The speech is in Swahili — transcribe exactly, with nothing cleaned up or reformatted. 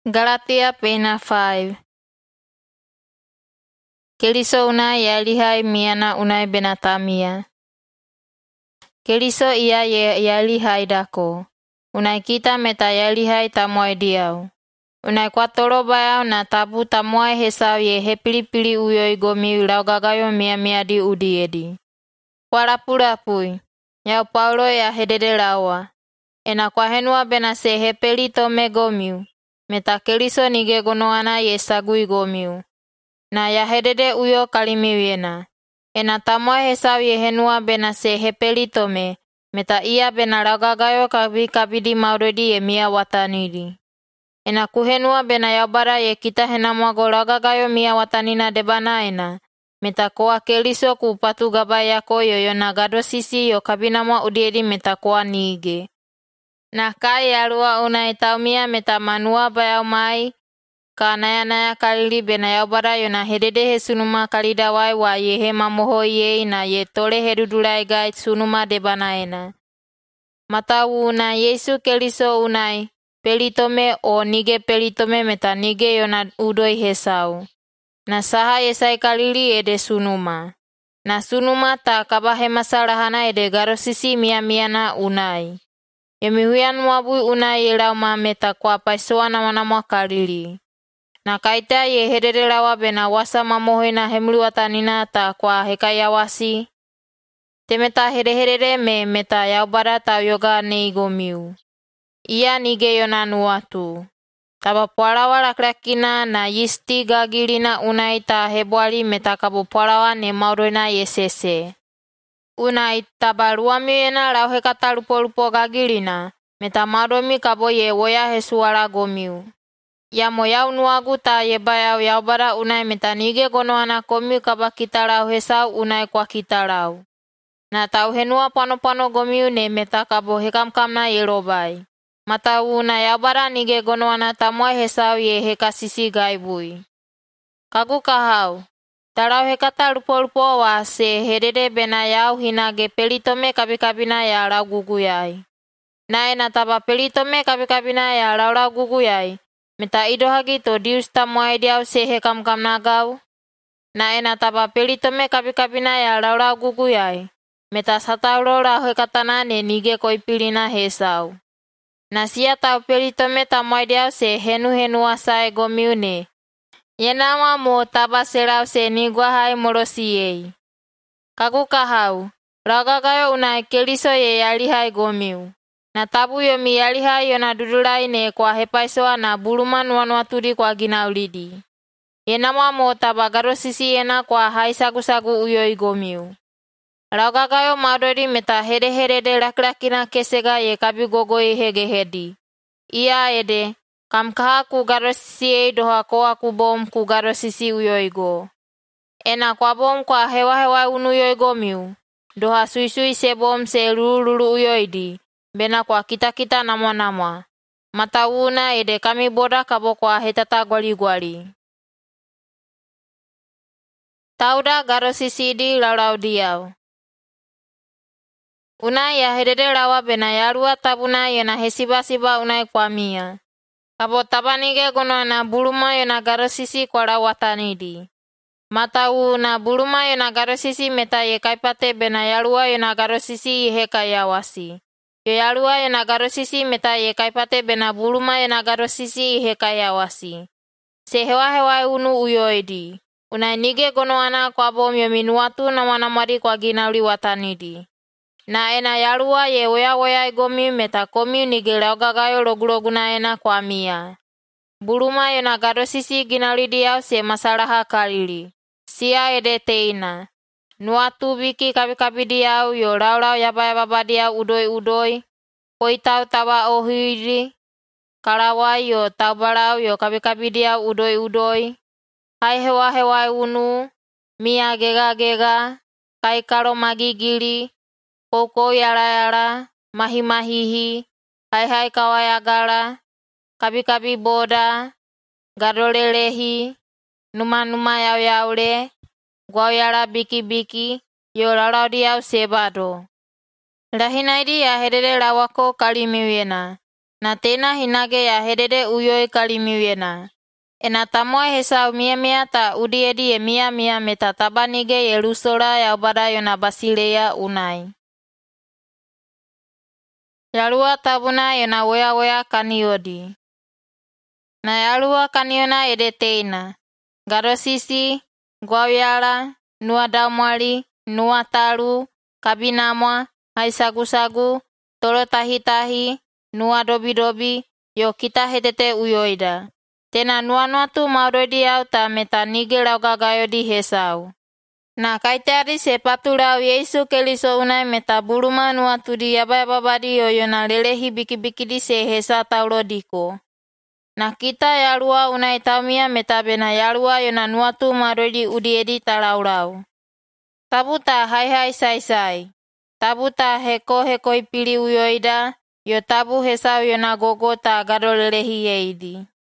Galatia pena five. Keliso unai yalihai miana unai benatamia. Keliso ia ye yalihai dako. Unai kita meta yalihai tamoy diau. Unai kwatoro bayau na tabu tamoy hesau ye hepili-pili uyoi gomi laugagayo mia mia di udi edi. Warapurapui. Yau Paulo ya hedede lawa. Ena kwa henua bena se hepeli tome gomiu. Meta keliso nige gonoana ye sagui gomiu. Na ya hedede uyo kalimiwena. Ena tamoy hesau ye henua bena se hepeli tome. Meta ia bena laugagayo kabi kabidi mauredi ye mia watanidi. Ena kuhenua bena yaubara ye kita henamwago laugagayo mia watanina debana ena. Meta koa keliso ku patu gabayako yoyo na gado sisi yo kabinamwa udiedi meta koa nige. Na kai yarua unai taumia meta manua bayau mai. Ka naya-naya kalili bena yaubara yo na hedede he sunuma kalidawai wa ye he mamoho ye na ye tole hedudulai gai sunuma debana ena. Matawu na Yesu keliso unai pelitome o nige pelitome meta nige yo na udoi hesau. Na saha yesai kalili ede sunuma. Na sunuma ta kabahe masalahana ede garosisi mia-mia na unai. Yemihuyan mwabui unai yelau ma meta kwa paisoa nama-nama kalili. Na kaita ye hedede lawa bena wasa mamohe na hemlu watanina ta kwa hekayawasi. Temeta hede-hedede me meta yaubara ta yoga neigomiu. Ia nige yona nuatu. Taba pualawa lakrakina na yisti gagilina unai ta hebwali meta kabu pualawa ne maurena yesese. Unai taba luamiwena lau hekata lupo-lupo gagilina. Meta mauromi kabo ye woya hesuara gomiu. Ya moyau nuagu ta yebayau yaubara unai meta nige gonoana komiu kaba kita lau hesau unai kwa kita lau. Na tau henua pano-pano gomiu ne meta kabo hekamkamna yerobai. Matawu na yaubara nige gonoana tamoy hesau ye hekasisi gaibui. Kagu kahau. Tarau hekata lupo-lupo wa se hedede bena yau hinage pelitome kabikabina ya lau guguyai. Na ena taba pelitome kabikabina ya lau lau guguyai. Meta idohagi to dius tamoy diau se hekamkamna gau. Na ena taba pelitome kabikabina ya lau lau guguyai. Meta satauro lau hekatana ne nige koipilina hesau. Na sia tau pelitome tamoy diau se henu-henu asae gomiu ne. Yenama mo taba selau se nigwa hai morosiyei. Kagu kahau. Laugagayo unai keliso ye yalihai gomiu. Na tabu yomi yalihai yona dudulai ne kwa hepaisoa na buluma nuanuatudi kwa ginaulidi. Yenama mo taba garosisi yena kwa hai sagu-sagu uyoi gomiu. Laugagayo maudodi meta hede-hedede lakrakina kesega ye kabigogoi hegehedi. Ia ede, kamkaha ku garosisi ei doha koa ku bom ku garosisi uyoigo. Ena kwa bom kwa hewa-hewa unuyoi gomiu. Doha sui-sui se bom se lulu-lulu uyoidi. Bena kwa kita-kita nama-nama. Matawuna ede kami boda kabo kwa hetata gwali-gwali. Tauda garosisi di lau-lau diau. Unai ya hedede lawa bena yarua tabuna yona hesiba-siba unai kwa mia. Kabo tabanige gonoana buluma yona garosisi kwa lau watanidi. Matawu na buluma yona garosisi meta ye kaipate bena yarua yona garosisi heka yawasi. Yo yarua yona garosisi meta ye kaipate bena buluma yona garosisi heka yawasi. Se hewa-hewa unu uyoidi. Unai nige gonoana kwa bom yomi nuatu nama-namadi kwa ginauli watanidi. Na ena yarua ye woya-woya gomiu meta komiu nige laugagayo logu-loguna ena kwa mia. Buluma yona garosisi ginauli diau se masalaha kalili. Sia ede teina. Nuatu biki kabi-kabi diau yo lau-lau yaba-yaba diau udoi-udoi. Koitau taba ohuidi. Kalawai yo taubalau yo kabi-kabi diau udoi-udoi. Hai hewa-hewa unu. Mia gega-gega. Kai karo magigili. Koko yara-yara, mahi-mahihi, hai-hai kawayagala, kabi-kabi boda, gadolelehi, numa-numa yau-yaule, gwauyara biki-biki, yo lau diau sebado. Lahinaidi ya hedede lawako kalimiwena. Na tena hinage ya hedede uyoi kalimiwena. Ena tamoe hesau mia-mia ta udiedi ye mia-mia meta tabanige ye lusora yaubada yona basileya unai. Yalua tabuna yona wea-wea kaniodi. Na yalua kaniona ede teina. Gadosisi, gwawiala, nua daumwali, nua talu, kabinamwa, hai sagu-sagu, tolo tahi-tahi, nua dobi-dobi, yo kita hetete uyoida. Tena nua-nua tu maudodi au ta meta nige lau gagayodi hesau. Na kaitari sepatu lau Yesu Keliso unai meta buluma nua tudi yaba-yababadi yoyona lelehi biki-bikidi se hesa taulodiko. Na kita yalua unai taumia meta bena yalua yona nua tu maudodi udiedi talau-lau. Tabuta hai-hai sai-sai. Tabuta heko-hekoi pili uyoida, yo tabu hesau yona gogo ta gado lelehi yeidi.